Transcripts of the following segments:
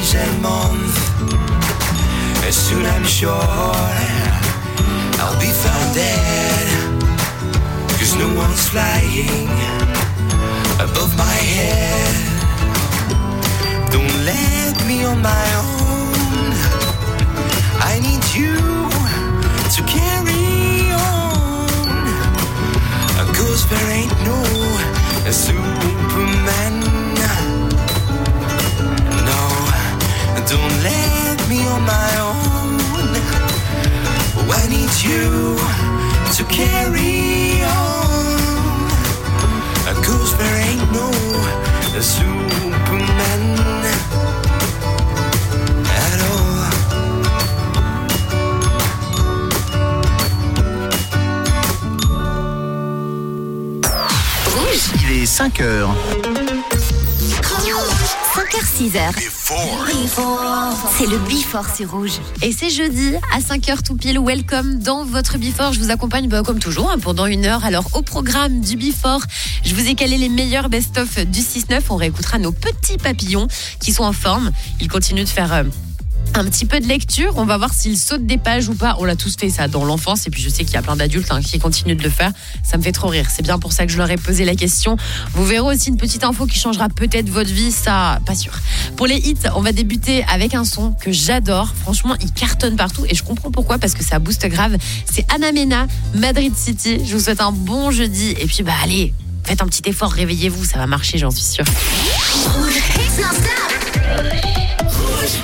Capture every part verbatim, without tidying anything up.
days and months. And soon I'm sure I'll be found dead, 'cause no one's flying above my head. Don't let me on my own, I need you to carry on, 'cause there ain't no Superman. No, don't let me on my own, I need you to carry on, 'cause there ain't no Superman at all. Rouge. Il est cinq heures. cinq heures six heures. C'est le Before sur Rouge. Et c'est jeudi à cinq heures tout pile. Welcome dans votre Before. Je vous accompagne bah, comme toujours hein, pendant une heure. Alors au programme du Before, je vous ai calé les meilleurs best-of du six neuf. On réécoutera nos petits papillons qui sont en forme. Ils continuent de faire... Euh, un petit peu de lecture, on va voir s'ils sautent des pages ou pas. On l'a tous fait ça dans l'enfance et puis je sais qu'il y a plein d'adultes hein, qui continuent de le faire. Ça me fait trop rire, c'est bien pour ça que je leur ai posé la question. Vous verrez aussi une petite info qui changera peut-être votre vie, ça, pas sûr. Pour les hits, on va débuter avec un son que j'adore. Franchement, il cartonne partout et je comprends pourquoi, parce que ça booste grave. C'est Ana Mena, Madrid City. Je vous souhaite un bon jeudi et puis bah allez, faites un petit effort, réveillez-vous, ça va marcher, j'en suis sûre. Rouge. Rouge.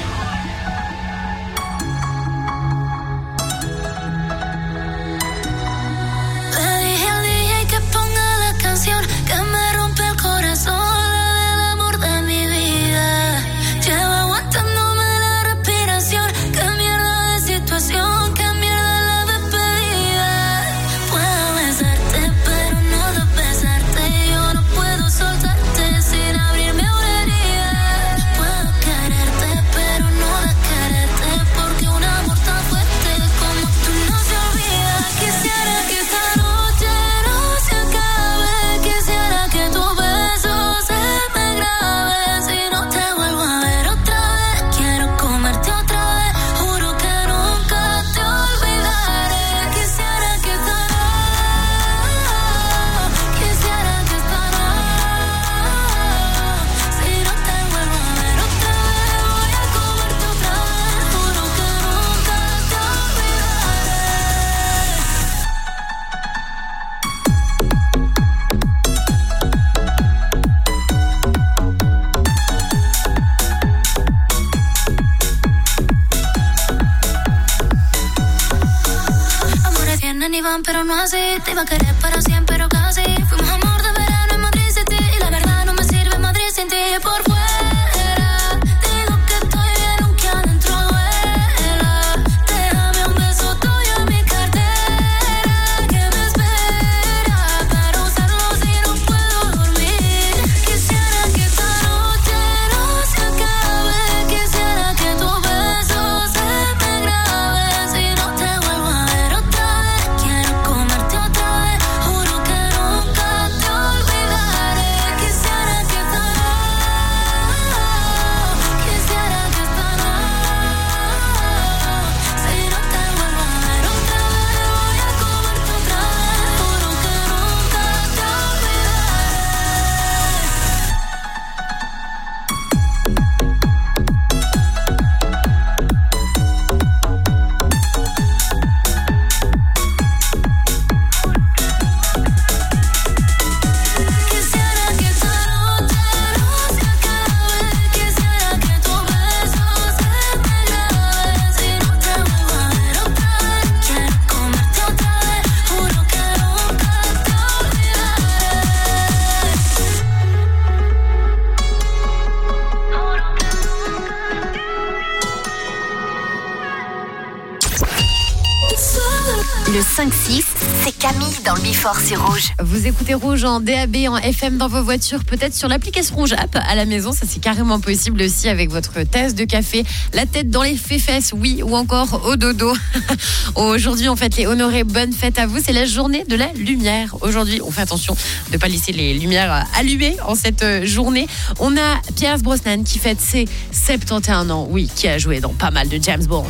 Que me rompe el corazón, la del amor de mi vida. Lleva aguantándome la respiración. Qué mierda de situación, qué mierda la despedida. Puedo besarte, pero no de besarte. Yo no puedo soltarte sin abrirme una herida. Puedo quererte, pero no de quererte, porque un amor tan fuerte como tú no se olvida. Quisiera que esta noche no se acabe. Quisiera que tu beso se me grabe. Si no te vuelvo a ver otra vez, quiero comerte otra vez. Juro que nunca te olvidaré. Quisiera que esta noche, quisiera que esta noche, si no te vuelvo a ver otra vez, voy a comerte otra vez. Juro que nunca te olvidaré. Amores vienen y van, pero no así. Te iba a querer para siempre, pero casi. Fuimos amor de verano en Madrid City. Y la verdad no me sirve Madrid sin ti. Por fuera digo que estoy bien, aunque adentro duela. Déjame un beso tuyo en mi cartera, que me espera para usarlo si no puedo dormir. Quisiera que esta noche no se acabe. Quisiera que tu beso se me grabe. Si no te vuelvo a ver otra vez, quiero comerte otra vez. Juro que nunca te olvidaré. Quisiera que esta noche, quisiera que esta noche, si no te vuelvo a ver otra vez, voy a comerte otra vez. Juro que nunca te Quisiera que esta noche no se acabe. Quisiera que tu beso se me grabe. Si no te vuelvo a ver otra vez, quiero comerte otra vez. Juro que nunca te Le cinq six, c'est Camille dans le Before sur Rouge. Vous écoutez Rouge en D A B, en F M dans vos voitures, peut-être sur l'application Rouge App à la maison. Ça, c'est carrément possible aussi avec votre tasse de café, la tête dans les fesses, oui, ou encore au dodo. Aujourd'hui, on fête les honorés. Bonne fête à vous. C'est la journée de la lumière. Aujourd'hui, on fait attention de ne pas laisser les lumières allumées en cette journée. On a Pierce Brosnan qui fête ses soixante et un ans. Oui, qui a joué dans pas mal de James Bond.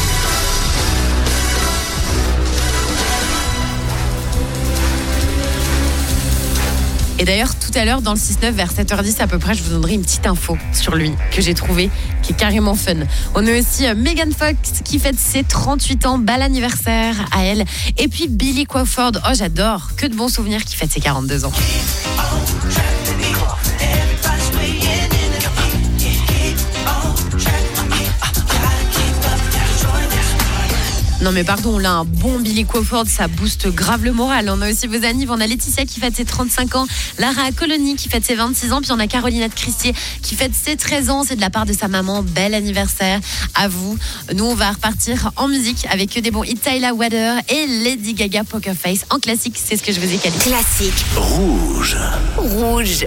Et d'ailleurs, tout à l'heure, dans le six neuf, vers sept heures dix à peu près, je vous donnerai une petite info sur lui que j'ai trouvé, qui est carrément fun. On a aussi Megan Fox qui fête ses trente-huit ans, bel anniversaire à elle. Et puis Billy Crawford, oh j'adore, que de bons souvenirs, qui fête ses quarante-deux ans. Non mais pardon, là un bon Billy Crawford, ça booste grave le moral. On a aussi vos annives, on a Laetitia qui fête ses trente-cinq ans, Lara Colony qui fête ses vingt-six ans, puis on a Carolina de Cristier qui fête ses treize ans, c'est de la part de sa maman. Bel anniversaire à vous. Nous on va repartir en musique avec des bons hits, Tyler Water et Lady Gaga, Poker Face. En classique, c'est ce que je vous ai calé. Classique. Rouge. Rouge.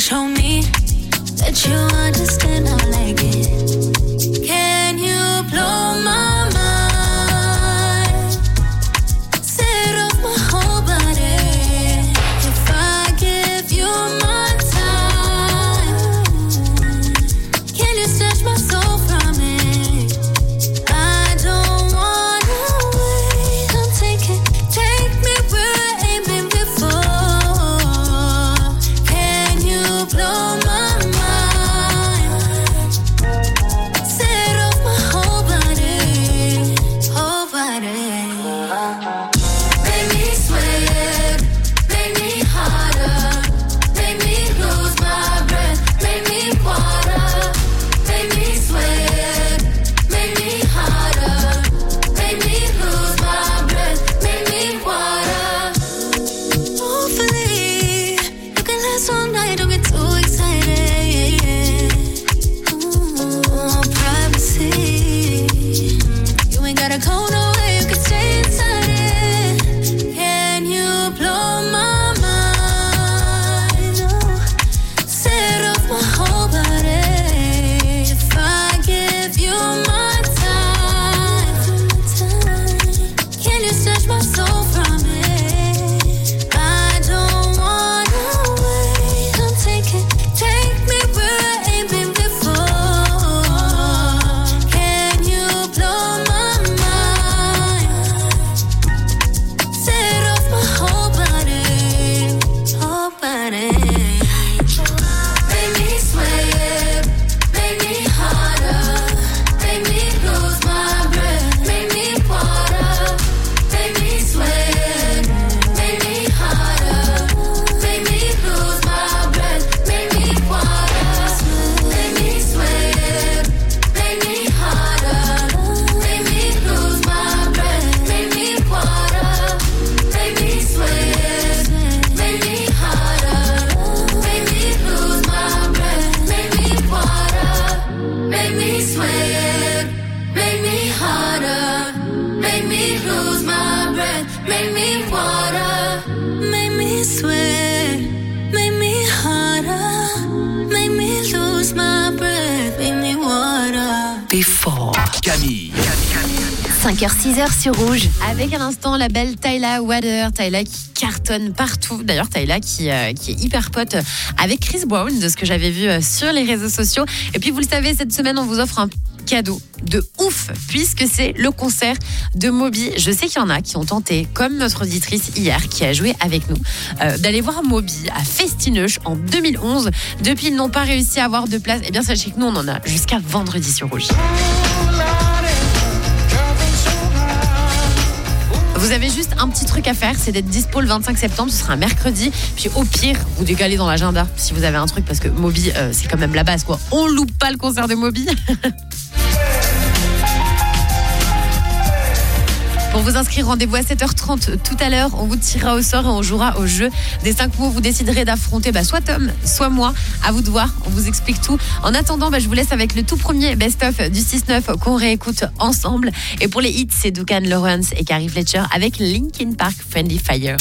show me that you understand how I like it. Can you blow my mind? Set off my whole body. If I give you my time, can you snatch my soul from it? I don't wanna wait. Come take it, take me where I ain't been before. Can you blow my mind? Set off my whole body, whole body. Make me sweat, make me harder, make me lose my breath, make me water, make me sweat, make me harder, make me lose my breath, make me water. Hopefully, you can last all night, don't get too excited. Ooh, privacy. You ain't gotta go nowhere, you can stay inside it. Can you blow my mind? Oh, set off my whole body. If I give you my time, can you snatch my soul from it? I don't wanna wait. Come take it, take me where I ain't been before. Can you blow my mind? Set off my whole body, whole body. Make me sweat, make me harder, make me lose my breath, make me water, make me sweat, make me harder, make me lose my breath, make me water, make me sweat, make me harder, make me lose my breath, make me water, make me sweat, make me harder, make me lose my breath, make me water, make me sweat, make me harder, make me lose my breath, make me water, make me sweat, make me harder, make me lose my breath, make me water. Before. Camille. cinq heures six heures sur Rouge. Avec à l'instant la belle Tyla Water. Tyla qui cartonne partout. D'ailleurs, Tyla qui, euh, qui est hyper pote avec Chris Brown, de ce que j'avais vu euh, sur les réseaux sociaux. Et puis, vous le savez, cette semaine, on vous offre un cadeau de ouf, puisque c'est le concert de Moby. Je sais qu'il y en a qui ont tenté, comme notre auditrice hier, qui a joué avec nous, euh, d'aller voir Moby à Festineuch en deux mille onze. Depuis, ils n'ont pas réussi à avoir de place. Eh bien, sachez que nous, on en a jusqu'à vendredi sur Rouge. Vous avez juste un petit truc à faire, c'est d'être dispo le vingt-cinq septembre, ce sera un mercredi. Puis au pire, vous décalez dans l'agenda si vous avez un truc, parce que Moby, euh, c'est quand même la base, quoi. On loupe pas le concert de Moby. Pour vous inscrire, rendez-vous à sept heures trente tout à l'heure. On vous tirera au sort et on jouera au jeu des cinq mots. Vous déciderez d'affronter bah, soit Tom, soit moi. À vous de voir, on vous explique tout. En attendant, bah, je vous laisse avec le tout premier best-of du six neuf qu'on réécoute ensemble. Et pour les hits, c'est Duncan Lawrence et Carrie Fletcher avec Linkin Park Friendly Fire.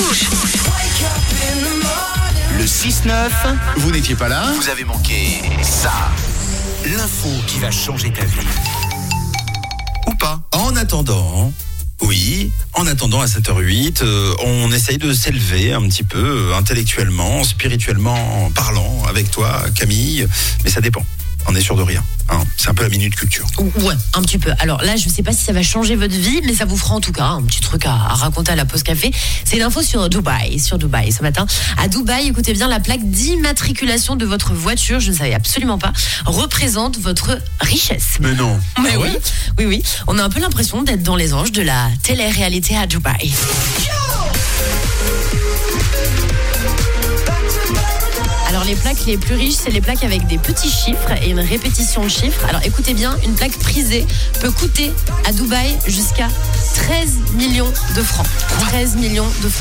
Le six neuf, vous n'étiez pas là, vous avez manqué ça. L'info qui va changer ta vie. Ou pas. En attendant, oui, en attendant à sept heures huit, euh, on essaye de s'élever un petit peu euh, intellectuellement, spirituellement parlant avec toi, Camille, mais ça dépend. On est sûr de rien. Hein. C'est un peu la minute culture. Ouais, un petit peu. Alors là, je ne sais pas si ça va changer votre vie, mais ça vous fera en tout cas un petit truc à, à raconter à la pause café. C'est l'info sur Dubaï, sur Dubaï ce matin. À Dubaï, écoutez bien, la plaque d'immatriculation de votre voiture, je ne savais absolument pas, représente votre richesse. Mais non. Mais ah oui, ouais oui, oui. On a un peu l'impression d'être dans les anges de la télé-réalité à Dubaï. Alors les plaques les plus riches, c'est les plaques avec des petits chiffres et une répétition de chiffres. Alors écoutez bien, une plaque prisée peut coûter à Dubaï jusqu'à treize millions de francs. treize millions de francs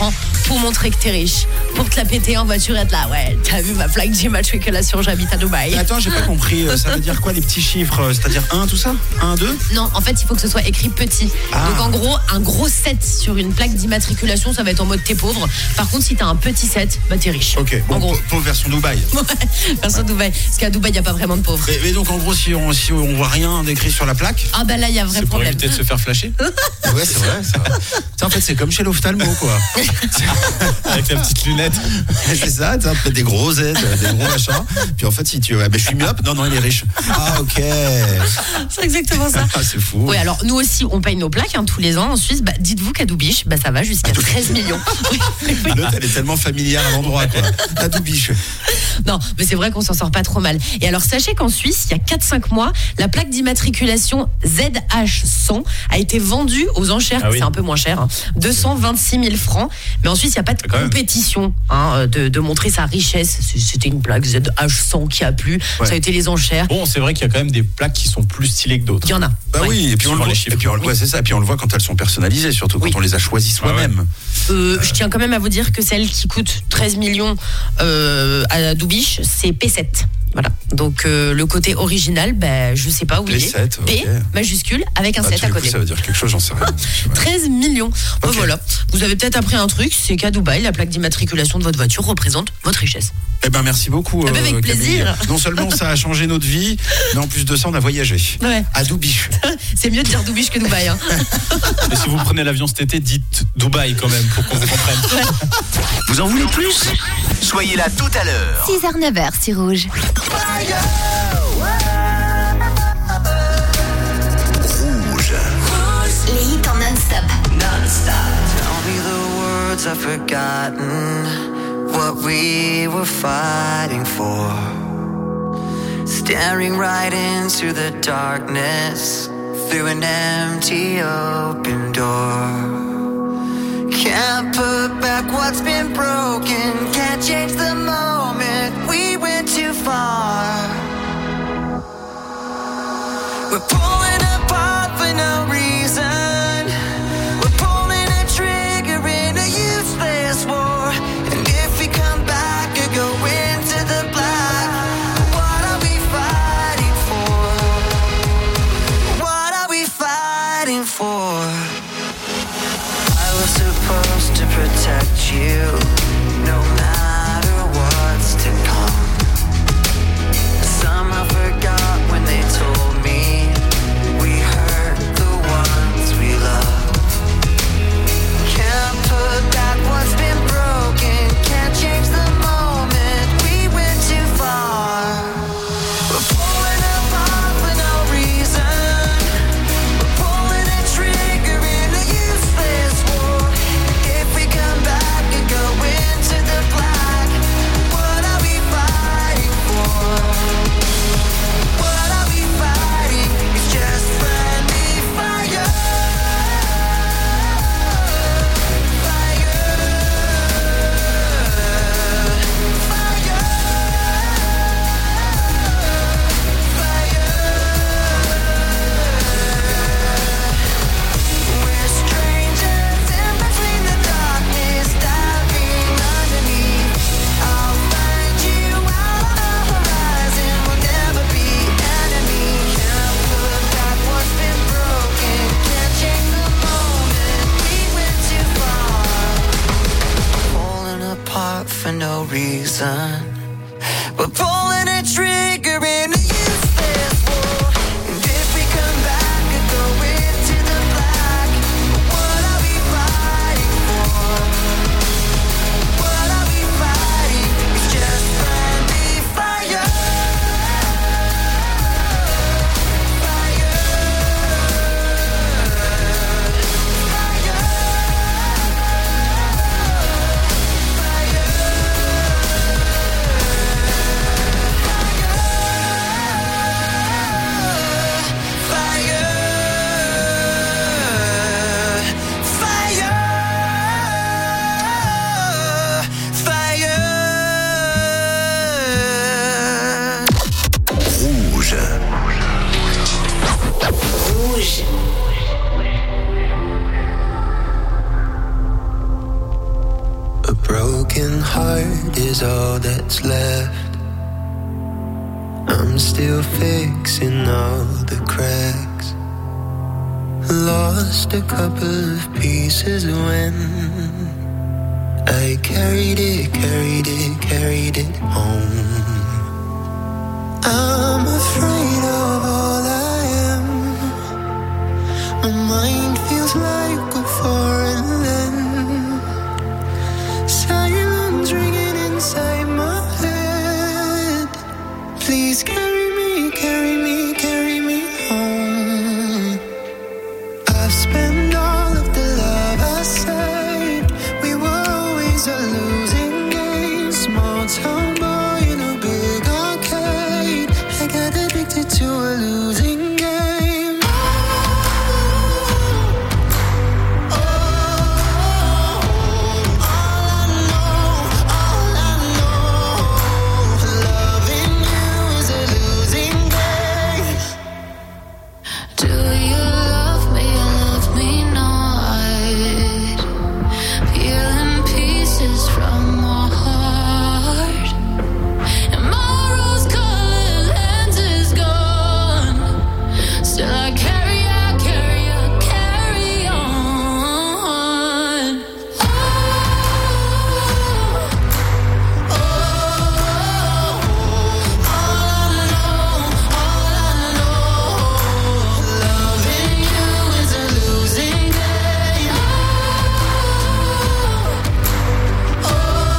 pour montrer que t'es riche, pour te la péter en voiture, être là, ouais, t'as vu ma plaque d'immatriculation, j'habite à Dubaï. Mais attends, j'ai pas compris, ça veut dire quoi les petits chiffres? C'est-à-dire un, tout ça? un, deux? Non, en fait, il faut que ce soit écrit petit. Ah. Donc en gros, un gros sept sur une plaque d'immatriculation, ça va être en mode t'es pauvre. Par contre, si t'as un petit sept, bah t'es riche. Ok, bon, en gros. pauvre version Dubaï. Ouais, version ouais. Dubaï. Parce qu'à Dubaï, il n'y a pas vraiment de pauvres. Mais, mais donc en gros, si on, si on voit rien d'écrit sur la plaque. Ah bah là, il y a un vrai c'est problème. Pour éviter de se faire flasher. Ouais, c'est vrai. C'est vrai. Ça, en fait, c'est comme chez l'ophtalmo, quoi. Avec la petite lunette. C'est ça, tu as des gros aides, des gros machins. Puis en fait, si tu. Ah, ben, je suis myope. Non, non, il est riche. Ah, ok. C'est exactement ça. Ah, c'est fou. Oui, alors nous aussi, on paye nos plaques hein, tous les ans en Suisse. Bah, dites-vous qu'à Doubiche, bah, ça va jusqu'à treize millions. Oui, oui. L'autre, elle est tellement familière à l'endroit, quoi. À Doubiche. Non, mais c'est vrai qu'on s'en sort pas trop mal. Et alors, sachez qu'en Suisse, il y a quatre cinq mois, la plaque d'immatriculation Z H cent a été vendue aux enchères, ah oui. C'est un peu moins cher, hein, deux cent vingt-six mille francs. Mais en Suisse, il n'y a pas de compétition hein, de, de montrer sa richesse. C'était une plaque Z H cent qui a plu. Ouais. Ça a été les enchères. Bon, c'est vrai qu'il y a quand même des plaques qui sont plus stylées que d'autres. Il y en a. Bah ouais. oui, et puis on le voit. Et puis on le voit, c'est ça. Et puis on le voit quand elles sont personnalisées, surtout oui. quand on les a choisies soi-même. Ouais, ouais. Euh, je tiens quand même à vous dire que celle qui coûte treize millions euh, à Doubiche, c'est P sept. Voilà. Donc euh, le côté original, ben je sais pas où P il sept, est. Okay. P majuscule avec un ah, sept à côté. Coup, ça veut dire quelque chose, j'en sais rien. treize millions. Okay. Bon, voilà. Vous avez peut-être appris un truc, c'est qu'à Dubaï, la plaque d'immatriculation de votre voiture représente votre richesse. Eh ben merci beaucoup. Eh ben, avec euh, plaisir. Camille. Non seulement ça a changé notre vie, mais en plus de ça, on a voyagé. Ouais. À Doubiche. C'est mieux de dire Doubiche que Dubaï. Hein. Et si vous prenez l'avion cet été, dites Dubaï quand même pour qu'on vous comprenne. Ouais. Vous en voulez plus? Soyez là tout à l'heure. six heures neuf heures sur Rouge. Rouge. Les hits en non-stop. Non-stop. Tell me the words I've forgotten. What we were fighting for. Staring right into the darkness through an empty open door. Can't put back what's been broken. Can't change the moment. We went too far. We're pulling apart for no reason. We're pulling a trigger in a useless war. And if we come back or go into the black, what are we fighting for? What are we fighting for? I was supposed to protect you, no matter what's to come. Somehow forgot when they told me we hurt the ones we love. Can't put back what's been broken. Can't change the moment. We went too far. We're pulling apart for no reason. We're pulling a trigger in a useless war. If we come back and go into the black, what are we fighting for? What are we fighting? It's just friendly fire. We're strangers in between the darkness, diving underneath. I'll find you out on the horizon. We'll never be enemies. Can't put back what's been broken. Can't change the moment. We went too far. Falling apart for no reason. We're pulling a trigger in a useless war. And if we come back and go into the black, what are we fighting for? What are we fighting? It's just friendly fire. Fire. Fire. all that's left. I'm still fixing all the cracks. Lost a couple of pieces when I carried it, carried it, carried it home. I'm afraid of all I am. My mind feels like a foreign land. Silence ringing inside my head. Please carry me, carry me, carry me home. I've spent all of the love I saved. We were always a losing game. Small town boy in a big arcade. I got addicted to a losing game. Oh, oh, all I know, all I know, loving you is a losing game. Do you love me or love me not? Peeling pieces from my heart, and my rose-colored lens is gone. Still I carry, I carry, I carry on. Oh, oh, all I know, all I know, loving you is a losing game. Oh, oh,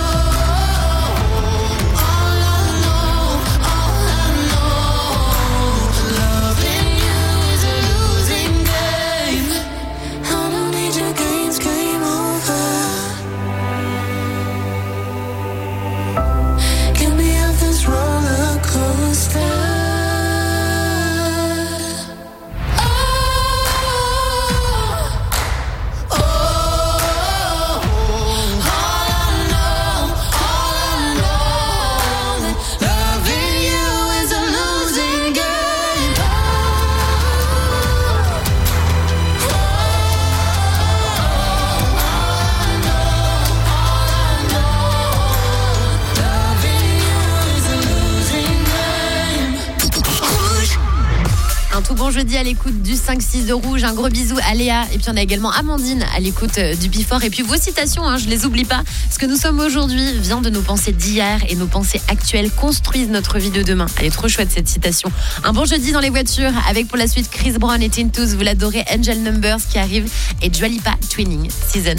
all I know, all I know, loving you is a losing game. I don't need your games, game over. Get me off this roller coaster. Oh, oh, all I know, all I know, that loving you is a losing game. Oh, oh, all I know, all I know, loving you is a losing game. Rouge. Un tout bon jeudi à l'écoute du cinq six de Rouge. Un gros bisou à Léa. Et puis on a également Amandine à l'écoute euh, du Before. Et puis vos citations, hein, je les oublie pas. Ce que nous sommes aujourd'hui vient de nos pensées d'hier et nos pensées actuelles construisent notre vie de demain. Elle est trop chouette cette citation. Un bon jeudi dans les voitures avec pour la suite Chris Brown et Tintouz. Vous l'adorez, Angel Numbers qui arrive et Dua Lipa Twinning Season.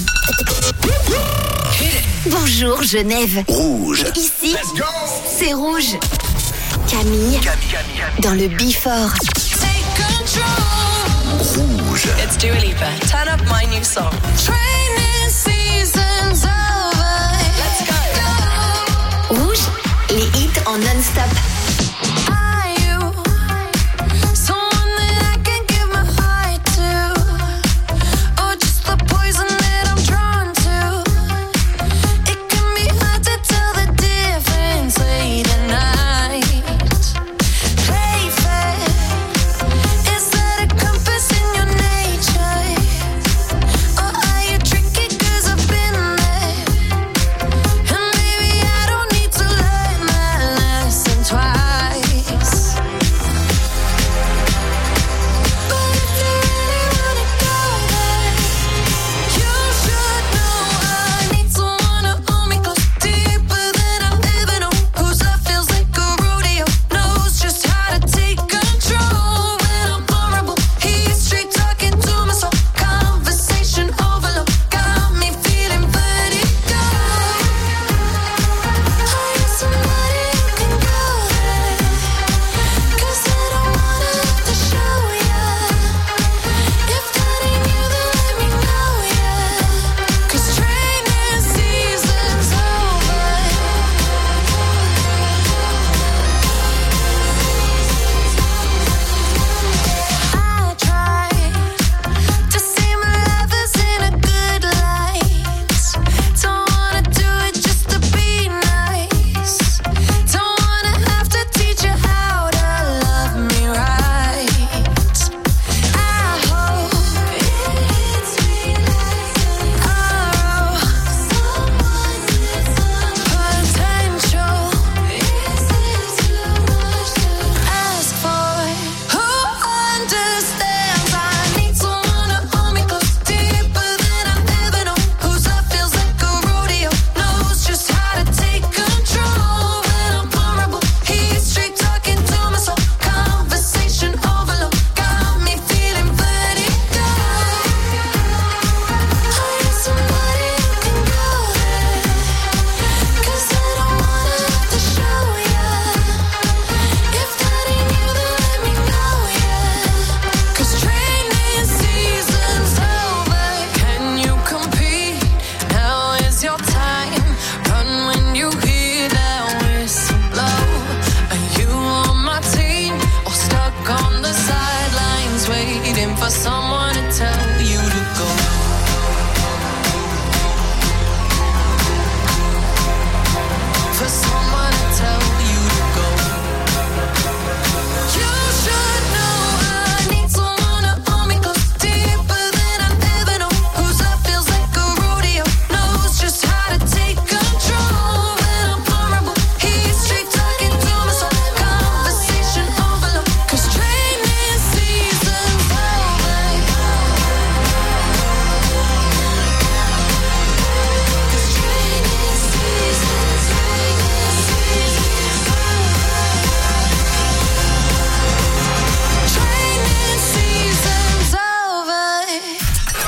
Bonjour Genève. Rouge. Ici, c'est Rouge. Camille, dans le Before. Take control. Rouge. It's Dua Lipa. Turn up my new song. Training season's over. Let's go. Rouge, les hits en non-stop. Are you someone that I can give my heart to, or just the poison that I'm drawn to? It can be hard to tell the difference late at night. Play fair. Is that a compass in your nature, or are you tricky? 'Cause I've been there, and maybe I don't need to learn my lesson twice.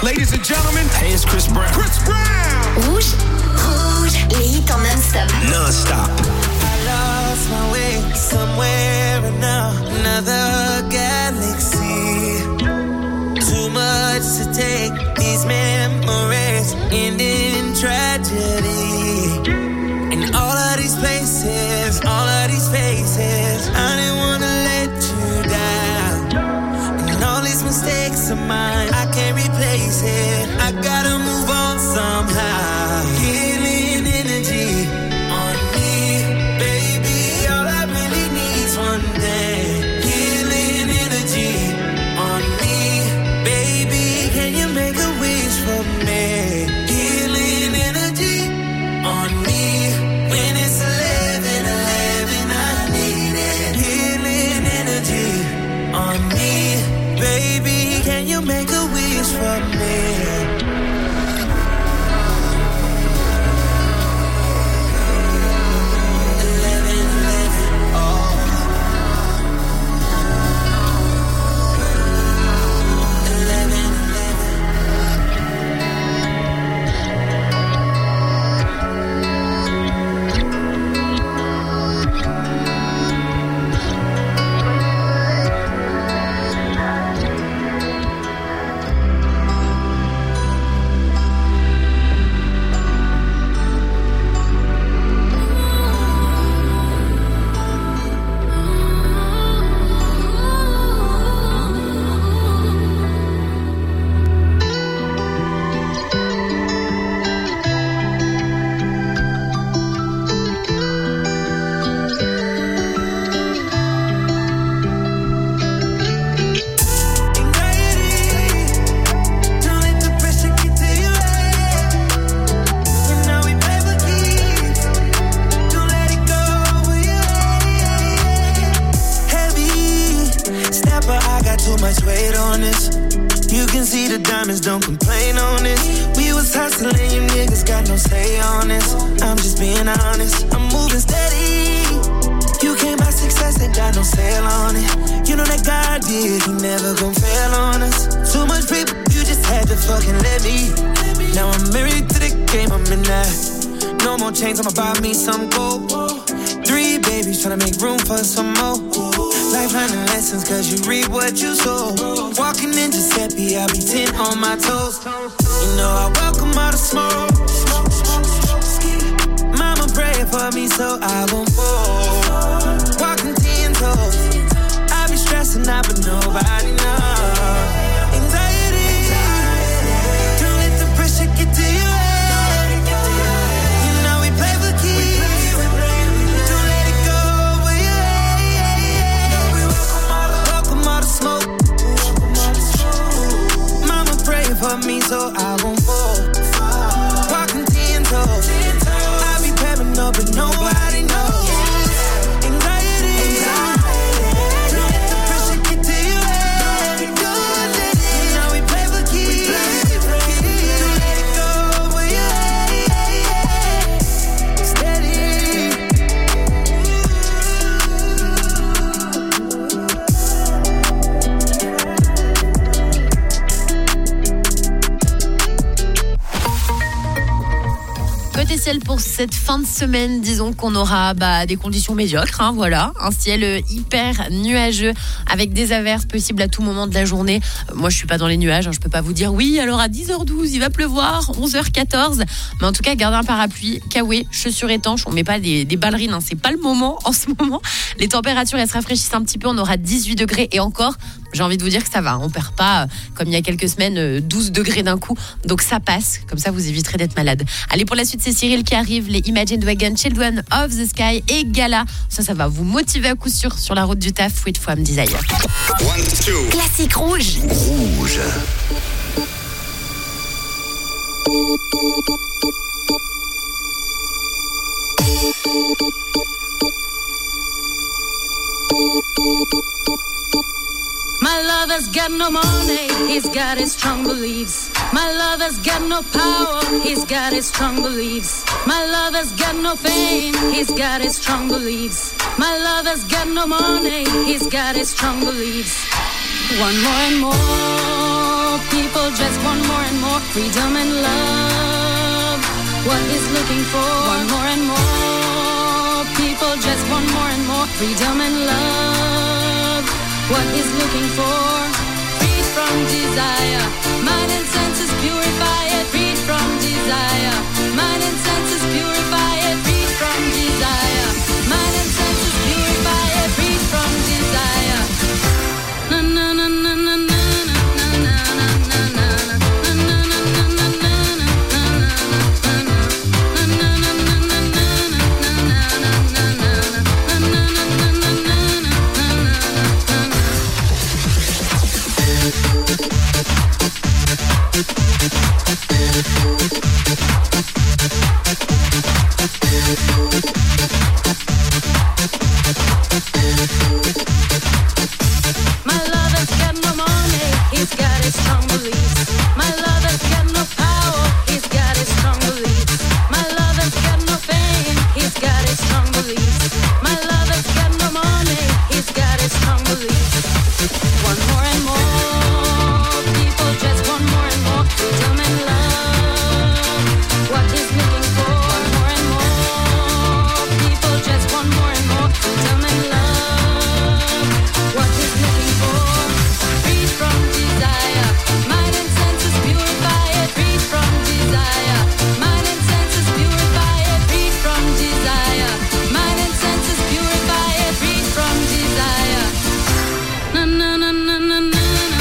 Ladies and gentlemen, hey, it's Chris Brown. Chris Brown. Rouge, rouge, les hits en non-stop. Non-stop. I lost my way somewhere in another galaxy. Too much to take, these memories end in tragedy. In all of these places, all of these faces, I didn't wanna let you down. And all these mistakes of mine, I can't replace it. I gotta move on somehow. Healing energy on me, baby. All I really need is one day. Healing energy on me, baby. Can you make a wish for me? Healing energy on me. When it's eleven eleven, I need it. Healing energy on me, baby. Can you make a wish for me? Don't complain on this. We was hustling, you niggas got no say on this. I'm just being honest, I'm moving steady. You came by success, ain't got no sale on it. You know that God did, he never gon' fail on us. Too much people, you just had to fucking let me. Now I'm married to the game, I'm in that. No more chains, I'ma buy me some gold. Three babies, tryna make room for some more. Life learning lessons, cause you reap what you sow. Walking in Giuseppe, I'll be ten on my toes. You know I welcome all the smoke. Mama prayed for me so I won't fall. Walking ten toes. I be stressing out but nobody knows. Anxiety, don't let the pressure get to you. You know we play for keys. Smoke. Mama prayed for me so I won't fall. Walking ten toes. I be prepping up but nobody knows. Anxiety, don't let the pressure get to you. Don't let it. You know we play for keys. Don't let it go for you. Steady. Côté ciel pour cette fin de semaine, disons qu'on aura bah, des conditions médiocres, hein, voilà, un ciel hyper nuageux avec des averses possibles à tout moment de la journée. Euh, moi je suis pas dans les nuages, hein, je peux pas vous dire oui, alors à dix heures douze il va pleuvoir, onze heures quatorze, mais en tout cas gardez un parapluie, kawé, chaussures étanches, on met pas des, des ballerines, hein, c'est pas le moment en ce moment. Les températures elles se rafraîchissent un petit peu, on aura dix-huit degrés et encore, j'ai envie de vous dire que ça va, on perd pas, comme il y a quelques semaines, douze degrés d'un coup, donc ça passe, comme ça vous éviterez d'être malade. Allez, pour la suite c'est Cyril qui arrive, les Imagine Dragons, Children of the Sky et Gala, ça ça va vous motiver à coup sûr sur la route du taf. With Femme Desire. One, two. Classique rouge. Rouge. My lover's got no money, he's got his strong beliefs. My lover's got no power, he's got his strong beliefs. My lover's got no fame, he's got his strong beliefs. My lover's got no money, he's got his strong beliefs. One more and more people just want more and more freedom and love. What is looking for? Want more and more people just want more and more freedom and love. What is looking for? Freed from desire, mind and senses purify it. Freed from desire, mind and senses purify it. Freed from desire, mind and senses purify it. Freed from desire. Na na na na na na. My lover's got no money, he's got his strong beliefs. My lover's got no power, he's got his strong beliefs. My lover's got no fame, he's got his strong beliefs. My lover's got no money, he's got his strong beliefs. Want more and more people just want more and more freedom and love. What he's looking for? Want more and more people just want more and more freedom and love. What he's looking for? Freed from desire, mind and senses purify it. Freed from desire, mind and senses purify it. Freed from desire, mind and senses purify it. Freed from desire. Na na na na na na.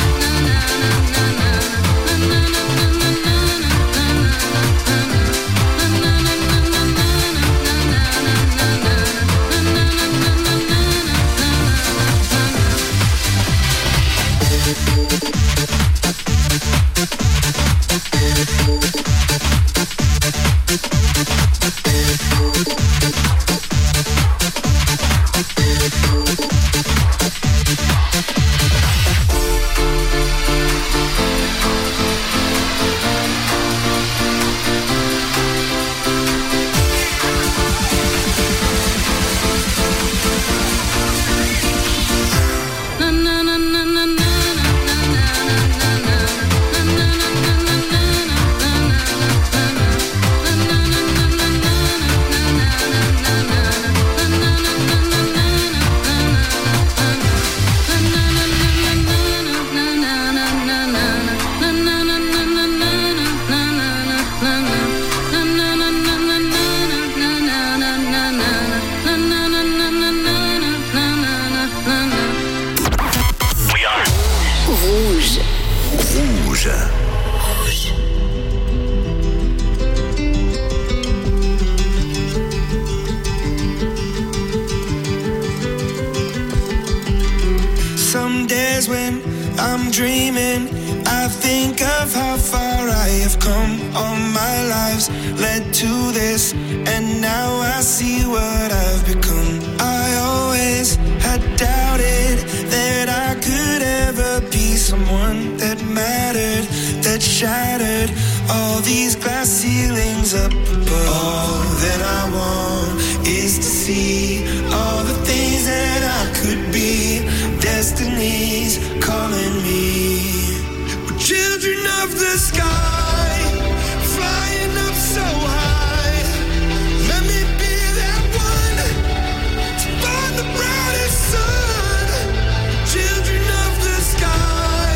Some days when I'm dreaming, I think of how far I have come. All my lives led to this, and now I see what I've become. I always had doubted that I could ever be someone that mattered, that shattered all these glass ceilings up above. All that I want is to see all the things that I could be. Destiny's calling me. We're children of the sky, flying up so high. Let me be that one to find the brightest sun. Children of the sky,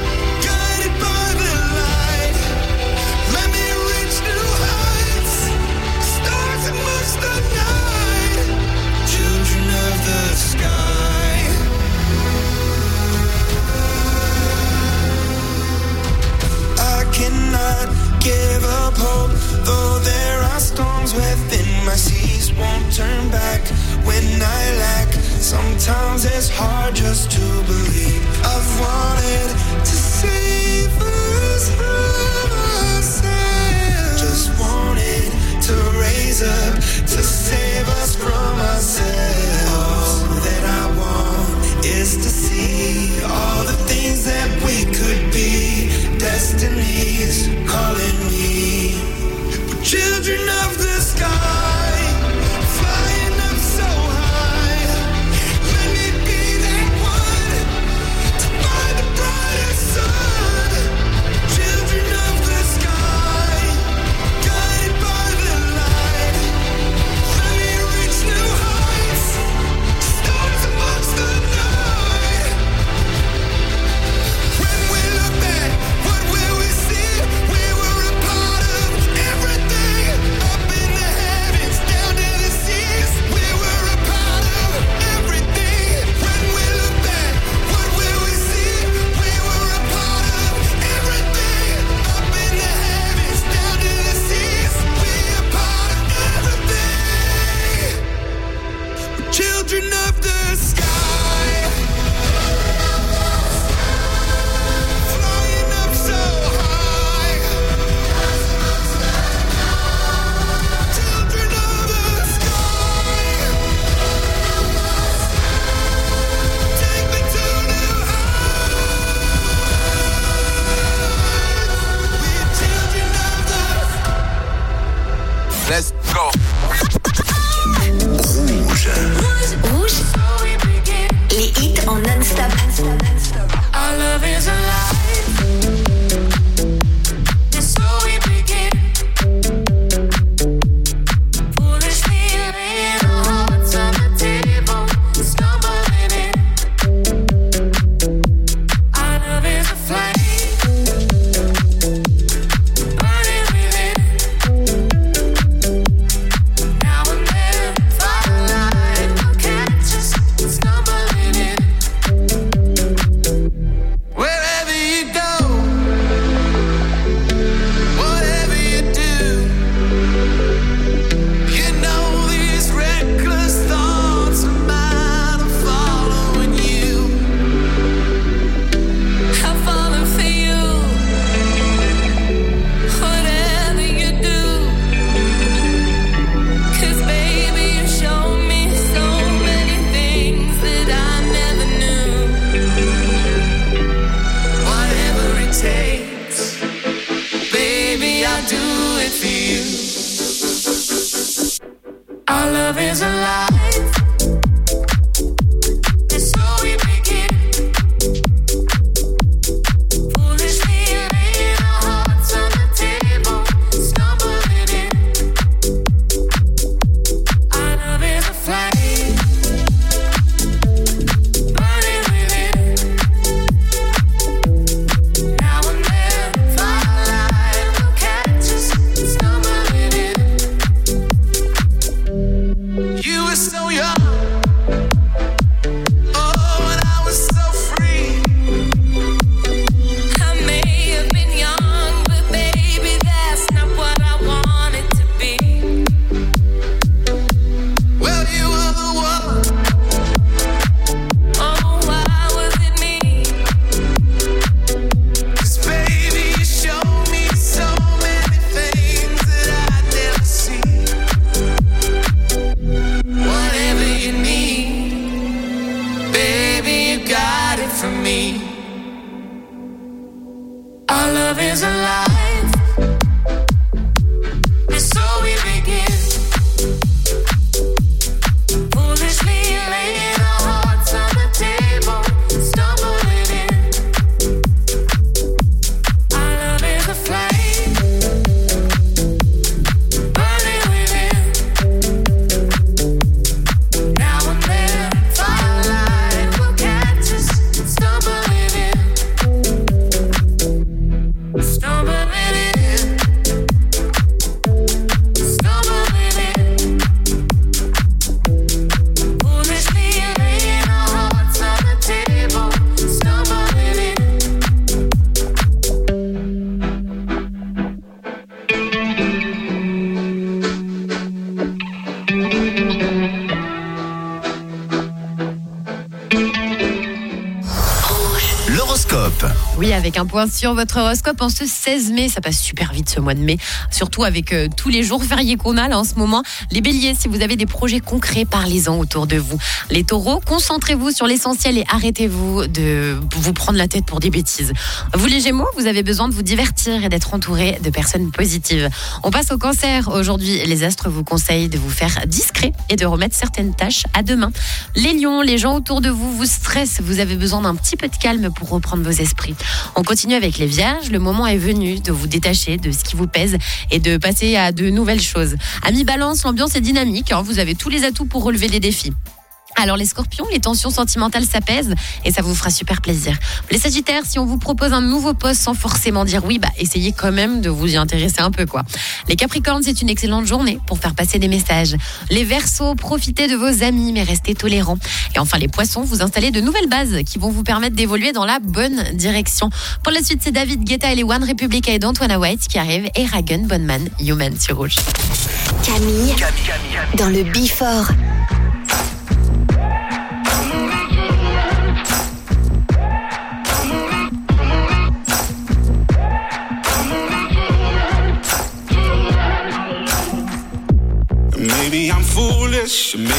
guided by the light. Let me reach new heights, stars amongst the night. Children of the sky. I cannot give up hope, though there are storms within my seas. Won't turn back when I lack. Sometimes it's hard just to believe. I've wanted to save us from ourselves. Just wanted to raise up to save us from ourselves. All that I want is to see all the things that we could be. Destiny's calling me. We're children of the sky, flying up so high. Let me be that one to find the brightest sun. children of the sky. Flying up so high. Children of the sky. Take me to new heights. We're children of the. Let's go. Rouge, les hits en non-stop. Our love is alive. And so we begin. Foolishly laying our hearts on the table, stumbling in. Our love is a flame, burning within. Now and then, firelight will catch us, stumbling in. Wherever you go, whatever you do, you know these reckless thoughts of mine are following you. I'm falling for you. Whatever you do, 'cause baby you show me so many things that I never knew. Whatever it takes, baby, I'll do it for you. Our love is alive. And so we begin. Foolishly laying our hearts on the table, stumbling in. Our love is a flame, burning within. Now and then, firelight will catch us, stumbling in. You were so young, oh, and I was so free. I may have been young, but baby, that's not what I wanted to be. Well, you were the one. Oh, why was it me? 'Cause baby, you showed me so many things that I'd never seen. Whatever you need, baby, you got it from me. Our love is alive. And so we begin. Foolishly laying our hearts on the table, stumbling in. Our love is a flame, burning within. Now and then, firelight will catch us, stumbling in. Stumbling in. Stumbling in. Foolishly laying our hearts on the table, stumbling in. L'horoscope. Oui, avec un point sur votre horoscope en ce seize mai. Ça passe super vite ce mois de mai. Surtout avec euh, tous les jours fériés qu'on a là en ce moment. Les béliers, si vous avez des projets concrets, parlez-en autour de vous. Les taureaux, concentrez-vous sur l'essentiel et arrêtez-vous de vous prendre la tête pour des bêtises. Vous les gémeaux, vous avez besoin de vous divertir et d'être entouré de personnes positives. On passe au cancer. Aujourd'hui, les astres vous conseillent de vous faire discret et de remettre certaines tâches à demain. Les lions, les gens autour de vous vous stressent. Vous avez besoin d'un petit peu de calme pour reprendre vos esprits. On continue avec les vierges. Le moment est venu de vous détacher de ce qui vous pèse et de passer à de nouvelles choses. Amis balance, l'ambiance est dynamique. Hein, vous avez tous les atouts pour relever les défis. Alors les scorpions, les tensions sentimentales s'apaisent et ça vous fera super plaisir. Les sagittaires, si on vous propose un nouveau poste sans forcément dire oui, bah essayez quand même de vous y intéresser un peu quoi. Les capricornes, c'est une excellente journée pour faire passer des messages. Les verseaux, profitez de vos amis mais restez tolérants. Et enfin les poissons, vous installez de nouvelles bases qui vont vous permettre d'évoluer dans la bonne direction. Pour la suite, c'est David Guetta et les One Republic et d'Antoine White qui arrivent et Ragun Bonman, Human sur Rouge. Camille, dans le Before.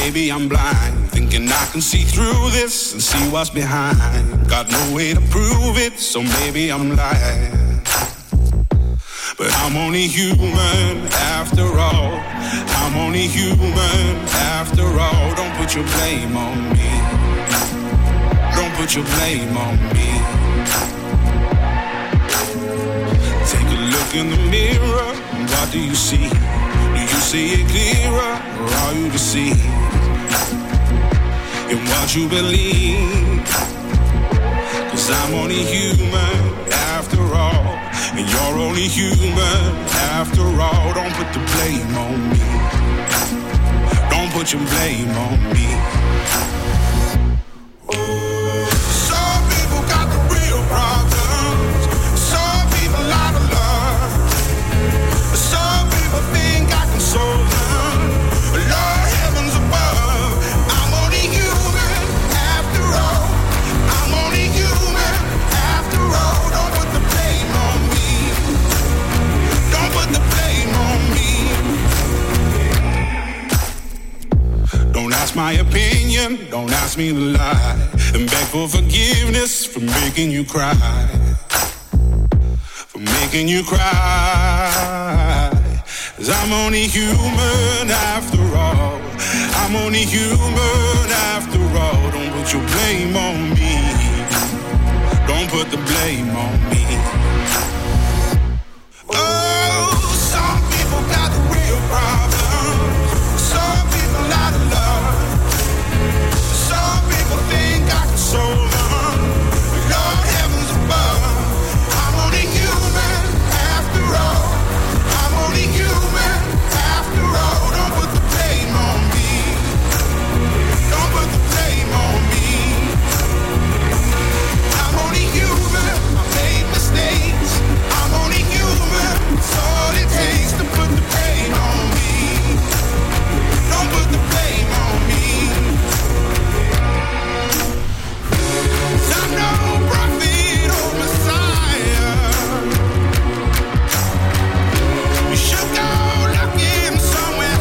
maybe I'm blind, thinking I can see through this and see what's behind. Got no way to prove it, so maybe I'm lying. But I'm only human after all. I'm only human after all. Don't put your blame on me. Don't put your blame on me. Take a look in the mirror. What do you see? Do you see it clearer, or are you deceived in what you believe? 'Cause I'm only human after all, and you're only human after all. Don't put the blame on me. Don't put your blame on me. Some people got the real problems. Some people out of love. Some people think I can solve them. Lord heavens above, I'm only human after all. I'm only human after all. Don't put the blame on me. Don't put the blame on me. Don't ask my opinion, don't ask me to lie, and beg for forgiveness for making you cry. For making you cry. 'Cause I'm only human after all. I'm only human after all. Don't put your blame on me. Don't put the blame on me. Oh, some people got the real problems. Some people out of love. Some people think I can solve them. Lord heavens above, I'm only human after all. I'm only human after all. Don't put the blame on me. Don't put the blame on me. I'm only human. I made mistakes. I'm only human. It's all it takes to put the blame on me. Don't put the blame on me. 'Cause I'm no prophet or Messiah. You should go looking somewhere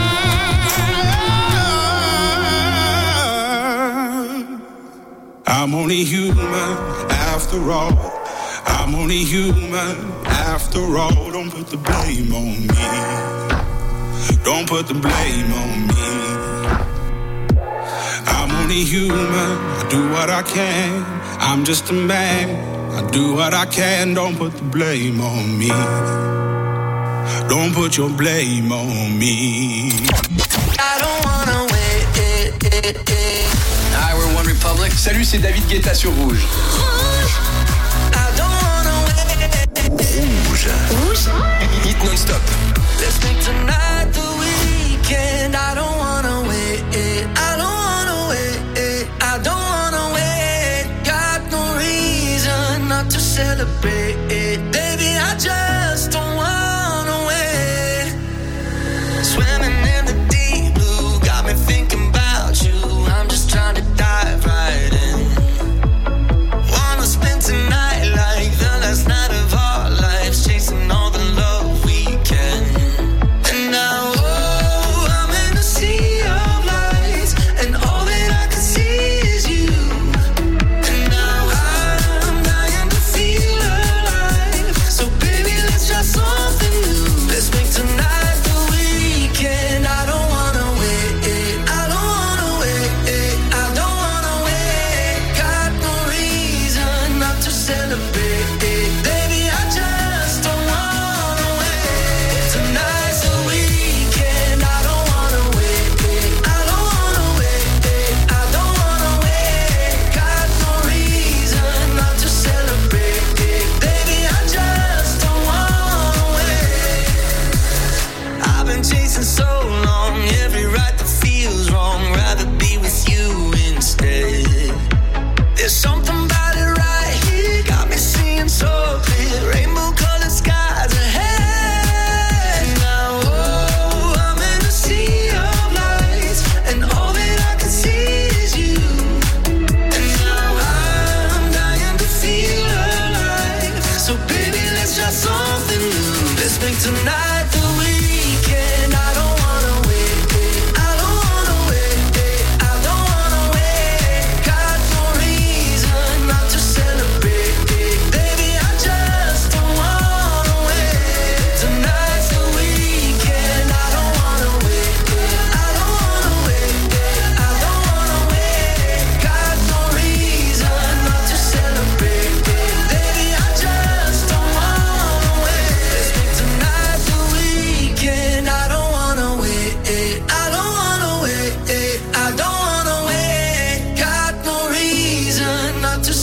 high. I'm only human after all. I'm only human after all. Don't put the blame on me. Don't put the blame on me. I'm only human. I do what I can. I'm just a man. I do what I can. Don't put the blame on me. Don't put your blame on me. I don't wanna wait. Hi, we're One Republic. Salut, c'est David Guetta sur Rouge. I don't wanna wait. Rouge. Rouge. Hit non-stop. Let's make tonight the weekend. I don't wanna wait. I don't wanna wait. I don't wanna wait. Got no reason not to celebrate. Baby, I just don't wanna wait. Swimming in the deep blue, got me thinking about you. I'm just trying to dive right in. Wanna spend tonight like the last night of our lives, chasing all the love we can. And now, oh, I'm in a sea of lights.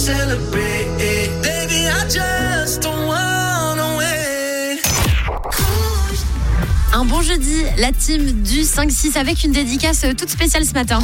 celebrate. Baby, I just don't wanna wait. Un bon jeudi, la team du cinq six avec une dédicace toute spéciale ce matin.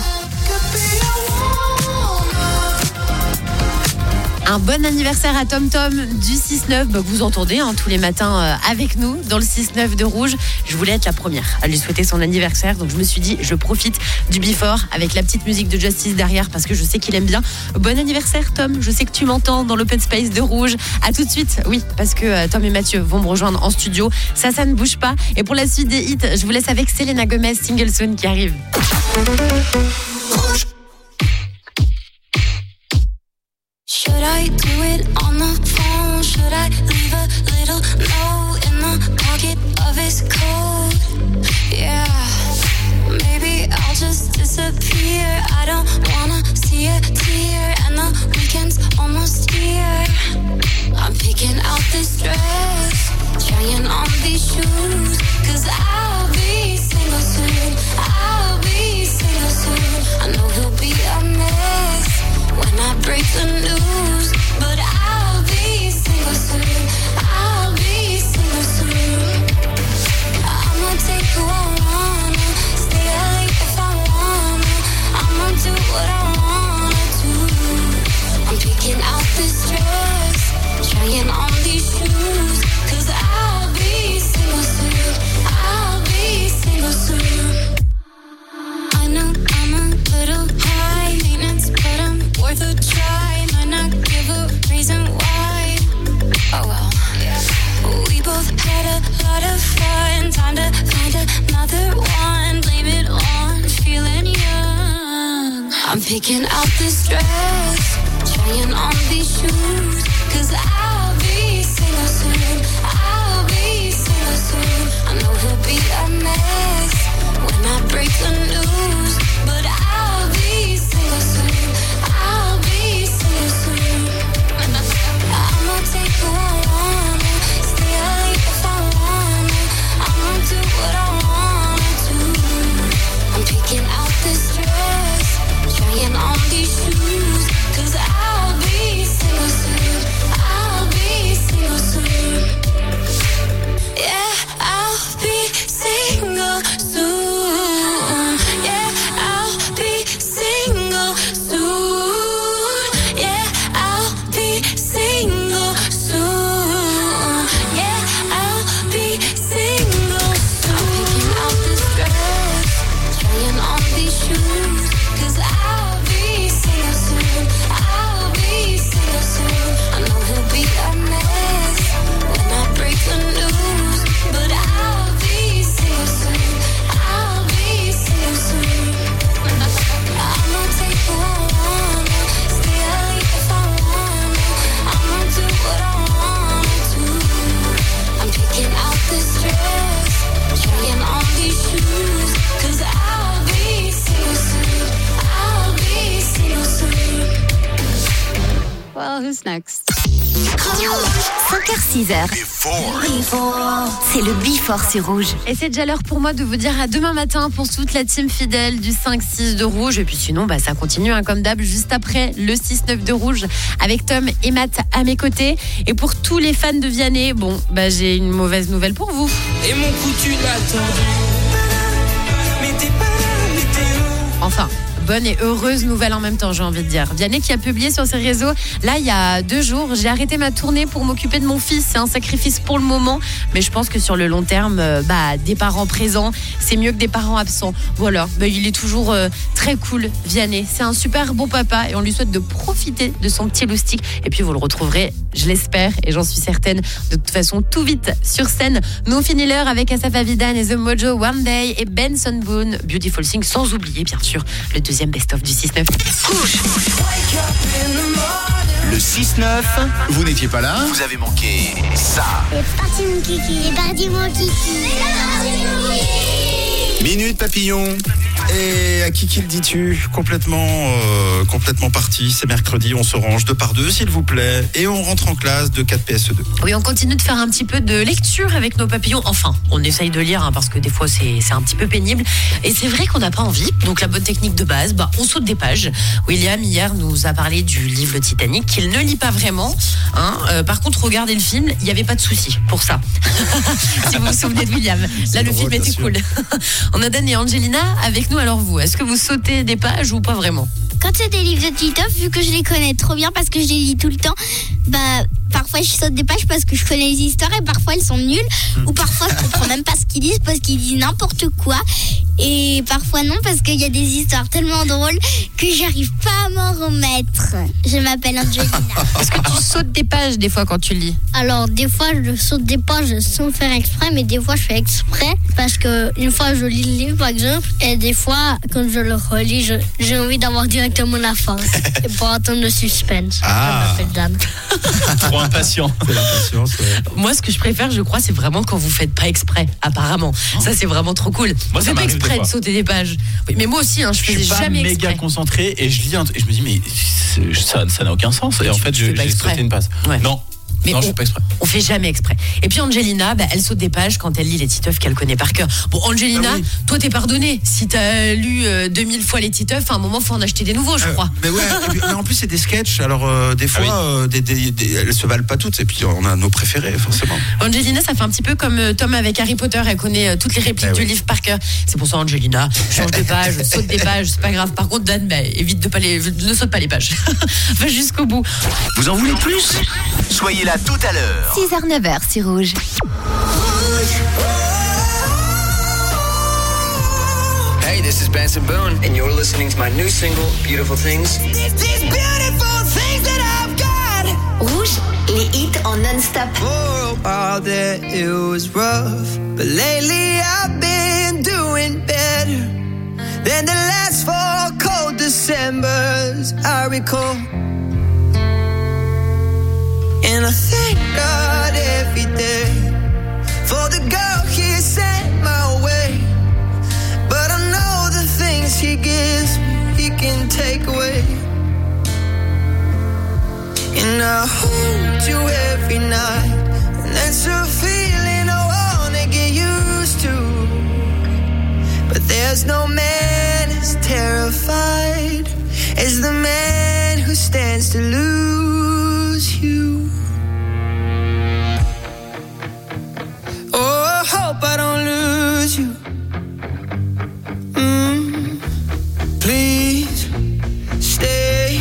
Un bon anniversaire à Tom Tom du six neuf, bah, que vous entendez hein, tous les matins euh, avec nous dans le six neuf de Rouge. Je voulais être la première à lui souhaiter son anniversaire, donc je me suis dit je profite du Before avec la petite musique de Justice derrière parce que je sais qu'il aime bien. Bon anniversaire Tom, je sais que tu m'entends dans l'open space de Rouge. À tout de suite, oui, parce que euh, Tom et Mathieu vont me rejoindre en studio. Ça, ça ne bouge pas. Et pour la suite des hits, je vous laisse avec Selena Gomez, Single Soon qui arrive. Should I do it on the phone? Should I leave a little note in the pocket of his coat? Yeah, maybe I'll just disappear. I don't wanna see a tear, and the weekend's almost here. I'm picking out this dress, trying on these shoes, cause I'll be single soon. I'll be single soon. I know he'll be a mess when I break the news, but I'll be single soon. I'll be single soon. I'ma take who I wanna, stay late if I wanna. I'ma do what I wanna do. I'm picking out this dress, trying on these shoes, cause I'll be single soon. I'll be single soon. I know I'm a little high maintenance, but I'm worth a try. Might not give a reason why. Oh well. We both had a lot of fun. Time to find another one. Blame it on feeling young. I'm picking out this dress, trying on these shoes, cause I'll be single soon. I'll be single soon. I know he'll be a mess when I break the news, but I'll be single soon. I'll be single soon. I'ma take who I wanna, stay late if I wanna. I'ma do what I wanna do. I'm picking out this dress, trying on these shoes, cause I'll be single soon. I'll be single soon. Yeah, I'll be single soon. Yeah, I'll be single soon. Yeah, I'll be single soon. Yeah, I'll be single soon. I'm picking out this dress, trying on these shoes, cause I'll be single soon. I'll be single soon. I know he'll be a mess when I break the news, but I'll be single soon. I'll be single soon. I'ma take who I wanna, stay late if I wanna. I'ma do what I wanna do. I'm picking out this dress, trying on these shoes, cause I'll be single soon. I'll be single soon. Well, who's next? cinq heures six heures. C'est le Before sur Rouge. Et c'est déjà l'heure pour moi de vous dire à demain matin pour toute la team fidèle du cinq six de Rouge. Et puis sinon, bah, ça continue hein, comme d'hab juste après le six neuf de Rouge avec Tom et Matt à mes côtés. Et pour tous les fans de Vianney, bon, bah, j'ai une mauvaise nouvelle pour vous. Et mon coup tu l'as tendu, mais t'es pas là, mais t'es où? Enfin, bonne et heureuse nouvelle en même temps, j'ai envie de dire. Vianney qui a publié sur ses réseaux, là, il y a deux jours, j'ai arrêté ma tournée pour m'occuper de mon fils. C'est un sacrifice pour le moment, mais je pense que sur le long terme, euh, bah, des parents présents, c'est mieux que des parents absents. Voilà, bah, il est toujours euh, très cool, Vianney. C'est un super bon papa et on lui souhaite de profiter de son petit loustic. Et puis, vous le retrouverez, je l'espère, et j'en suis certaine, de toute façon, tout vite sur scène. Nous, on finit l'heure avec Asaf Avidan et The Mojo, One Day et Benson Boone, Beautiful Thing, sans oublier, bien sûr, le deuxième best-of du six neuf. Le six neuf, vous n'étiez pas là, vous avez manqué ça. C'est parti mon kiki, c'est parti mon kiki. Minute Papillon. Et à qui qui le dis-tu? Complètement, euh, complètement parti. C'est mercredi, on se range deux par deux, s'il vous plaît. Et on rentre en classe de quatre P S E deux. Oui, on continue de faire un petit peu de lecture avec nos papillons. Enfin, on essaye de lire hein, parce que des fois c'est, c'est un petit peu pénible. Et c'est vrai qu'on n'a pas envie. Donc la bonne technique de base, bah, on saute des pages. William hier nous a parlé du livre Titanic qu'il ne lit pas vraiment. Hein. Euh, par contre, regardez le film, il n'y avait pas de souci pour ça. Si vous vous souvenez de William. C'est Là, le drôle, film était bien cool. On a Dan et Angelina avec nous. Alors vous, est-ce que vous sautez des pages ou pas vraiment? Quand c'est des livres de Titeuf, vu que je les connais trop bien parce que je les lis tout le temps, bah parfois je saute des pages parce que je connais les histoires et parfois elles sont nulles ou parfois je comprends même pas ce qu'ils disent parce qu'ils disent n'importe quoi et parfois non parce qu'il y a des histoires tellement drôles que j'arrive pas à m'en remettre. Je m'appelle Angelina. Est-ce que tu sautes des pages des fois quand tu lis? Alors des fois je saute des pages sans faire exprès, mais des fois je fais exprès parce que une fois je lis le livre par exemple et des fois quand je le relis je, j'ai envie d'avoir directement la fin et pour attendre le suspense. Ah. Je m'appelle Dan. Trop impatient. C'est l'impatience, ouais. Moi, ce que je préfère, je crois, c'est vraiment quand vous faites pas exprès, apparemment. Ça, c'est vraiment trop cool. Moi, vous ça faites pas m'arrive exprès des de fois. sauter des pages. Oui, mais moi aussi, hein, je Je faisais suis pas jamais méga exprès. concentré et je lis un truc et je me dis mais c'est- ça ça n'a aucun sens et en tu- fait tu je- fais pas j'ai exprès. sauté une passe. Ouais. Non. Mais non, on, je fais pas exprès. on fait jamais exprès. Et puis Angelina, bah, elle saute des pages quand elle lit les Titeufs qu'elle connaît par cœur. Bon, Angelina, Ah oui. toi, t'es pardonné. Si t'as lu euh, deux mille fois les Titeufs, à un moment, faut en acheter des nouveaux, je Euh, crois. mais ouais, et puis, mais en plus c'est des sketchs, alors euh, des fois Ah oui. euh, des, des, des- elles se valent pas toutes et puis on a nos préférés forcément. Angelina, ça fait un petit peu comme euh, Tom avec Harry Potter. Elle connaît euh, toutes les répliques Eh du oui. livre par cœur. C'est pour ça, Angelina, change de page, saute des pages, c'est pas grave. Par contre, Dan, bah, évite de pas les, ne saute pas les pages. Va jusqu'au bout. Vous en voulez plus? Soyez là tout à l'heure. six heures neuf heures sur Rouge. Hey, this is Benson Boone, and you're listening to my new single, Beautiful Things. These beautiful things that I've got. Rouge, les hits en non-stop. For a while there it was rough, but lately I've been doing better than the last four cold Decembers I recall. And I thank God every day for the girl He sent my way. But I know the things He gives me, He can take away. And I hold you every night, and that's a feeling I wanna get used to. But there's no man as terrified as the man who stands to lose you. Oh, I hope I don't lose you. Mm, please stay.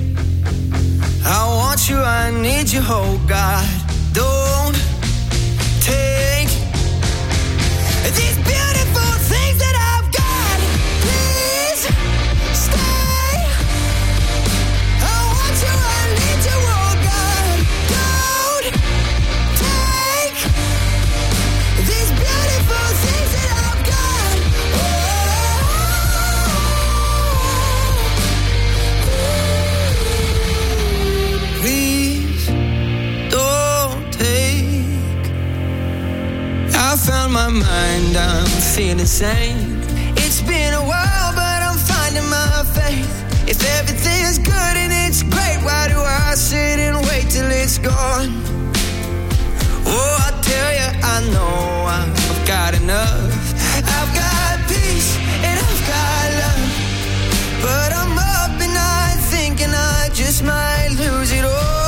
I want you, I need you, oh God. Don't take these beautiful things that I've got. Please stay. I want you, I need you, oh God. Don't take these beautiful things that I've got. Oh. Please don't take. I found my mind, I'm feeling sane. It's been a while, but I'm finding my faith. If everything's good and it's great, why do I sit and wait till it's gone? Oh, I tell you, I know I've got enough. I've got peace and I've got love. But I'm up and night thinking I just might lose it all.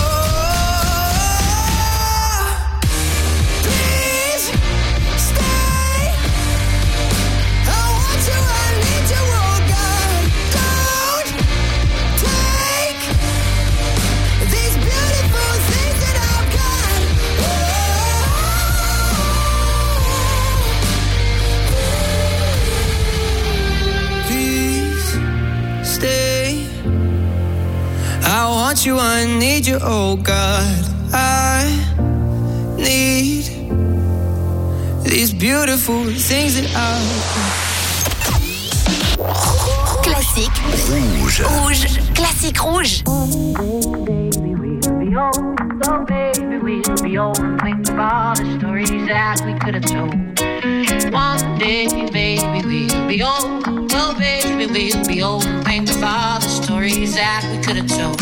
Please stay. I want you, I need you, oh God. Don't take these beautiful things that I've got. Please stay. I want you, I need you, oh God. I need these beautiful things that I've Classique. Rouge. Rouge. Classique rouge. So baby, we'll be old and think of all the stories that we could have told. One day, baby, we'll be old. We'll we'll be old and think of all the stories that we could have told.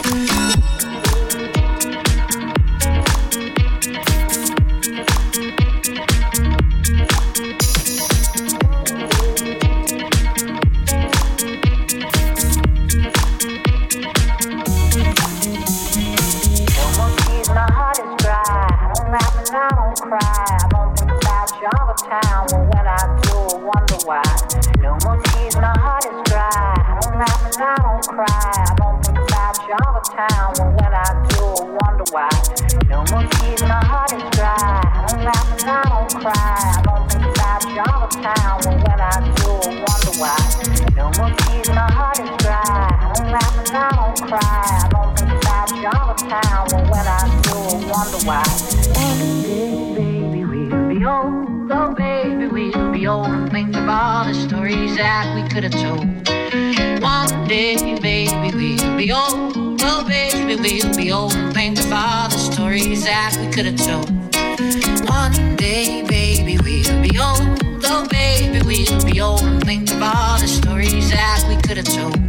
I don't cry, I don't think about you all the time. Well, when I do, I wonder why. No more tears, my heart is dry. I don't laugh and I don't cry, I don't think about you all the time. Well, when I do, I wonder why. No more tears, my heart is dry. I don't laugh and I don't cry, I don't think about you all the time. Well, when I do, I wonder why. No more tears, my heart is dry. I don't laugh and I don't cry, I don't think about you all the time. Well, when I do, I wonder why. Baby, we'll be old. Oh, baby, we'll be old and think of all the stories that we could have told. One day, baby, we'll be old. Oh, baby, we'll be old and think of all the stories that we could have told. One day, baby, we'll be old. Oh, baby, we'll be old and think of all the stories that we could have told.